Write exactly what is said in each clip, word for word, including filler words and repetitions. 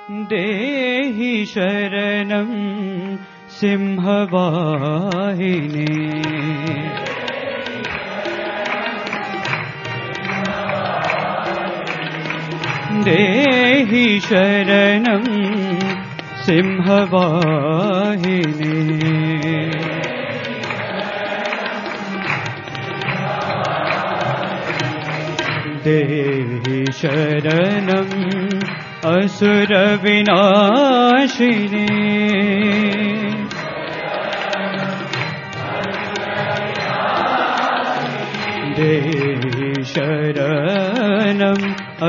देहि शरणं सिंहवाहिनी देहि शरणं सिंहवाहिनी देहि शरणं असुरविनाशिनी देहि शरणं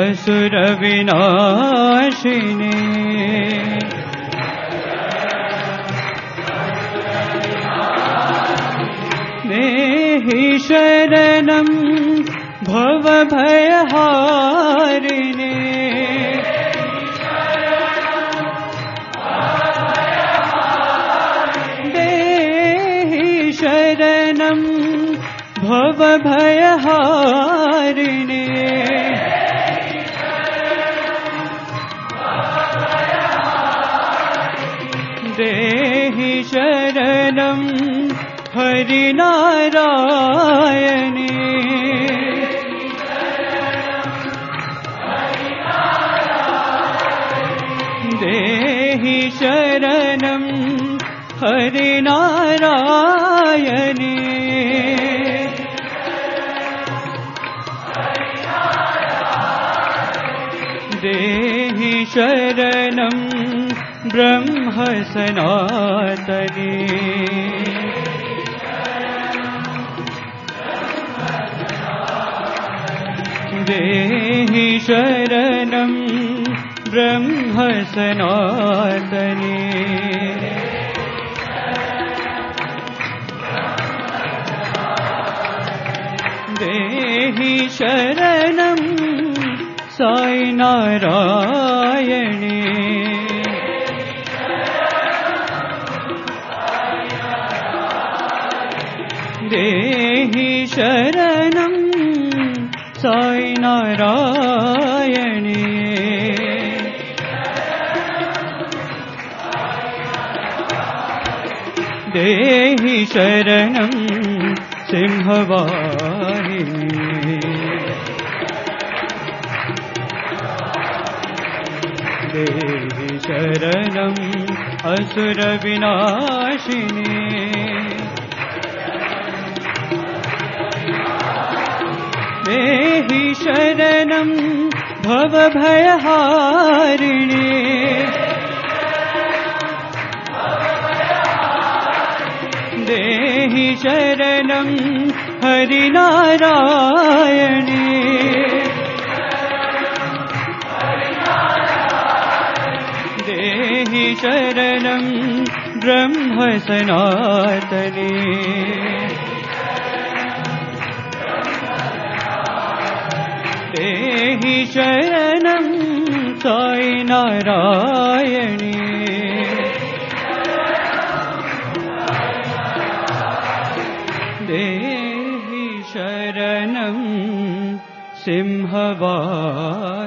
असुरविनाशिनी देहि शरणं भवभयहारिणी देहि शरणं भवभयहारिणी देहि शरणं हरिनारायणी देहि शरणं हरिनारायणी देहि शरणं ब्रह्म सनातनी देहि शरणं ब्रह्म सनातनी देहि शरणं साई नारायणी देहि शरणं साई नारायणी देहि शरणं सिंहवाहिनी देहि शरणं असुरविनाशिनी देहि शरणं भवभयहारिणी देहि शरणं हरिनारायणी देहि शरणं ब्रह्म सनातनी देहि शरणं साई नारायणी देहि शरणं सिंहवाहिनी